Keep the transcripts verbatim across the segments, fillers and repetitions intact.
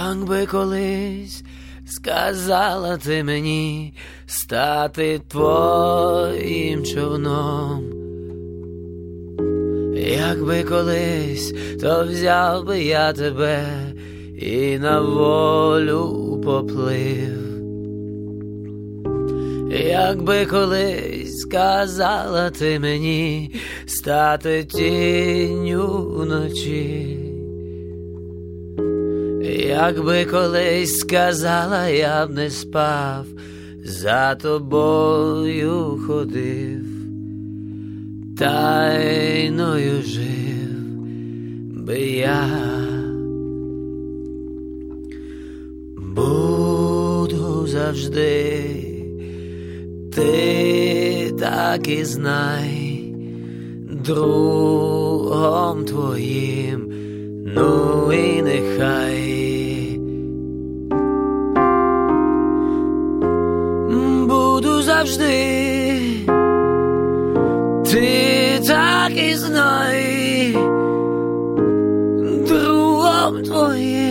Якби колись сказала ти мені стати твоїм човном, якби колись, то взяв би я тебе і на волю поплив. Якби колись сказала ти мені стати тінню вночі, якби колись сказала, я б не спав, за тобою ходив, тайною жив би я. Буду завжди, ти так і знай, другом твоїм, ну і нехай. Буду завжди, ти так і знай, другом твоїм.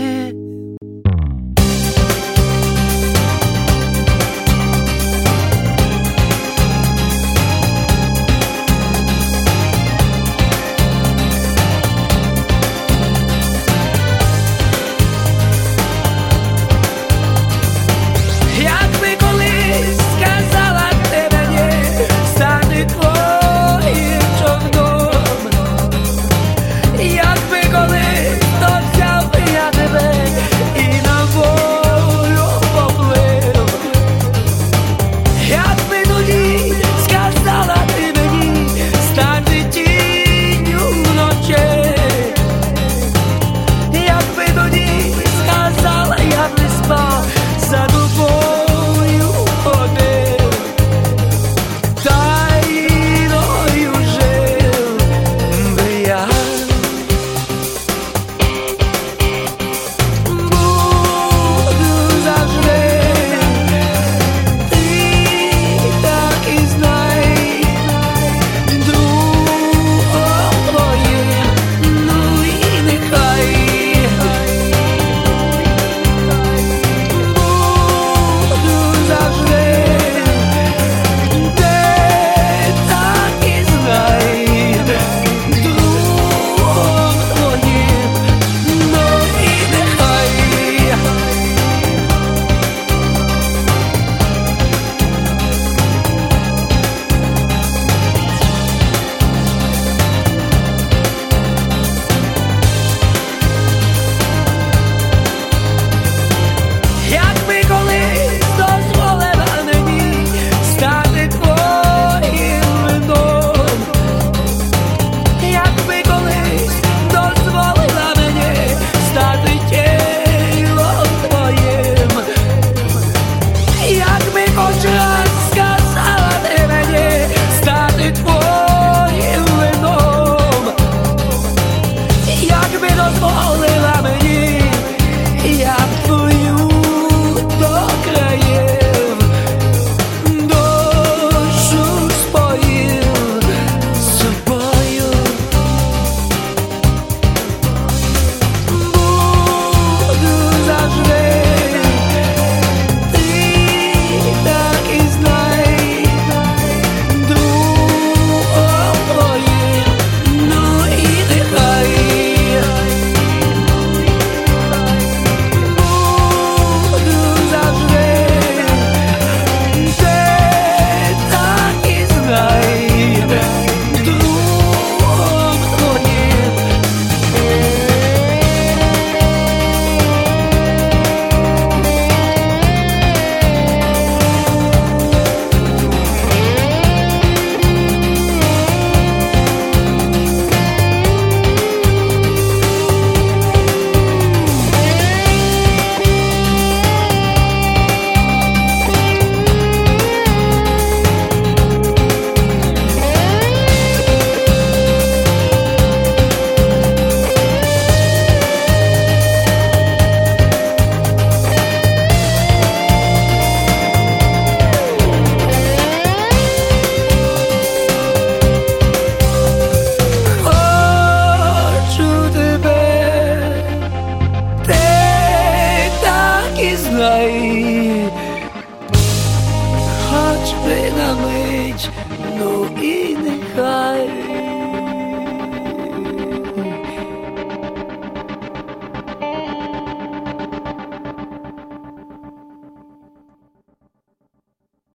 на мить, ну і нехай.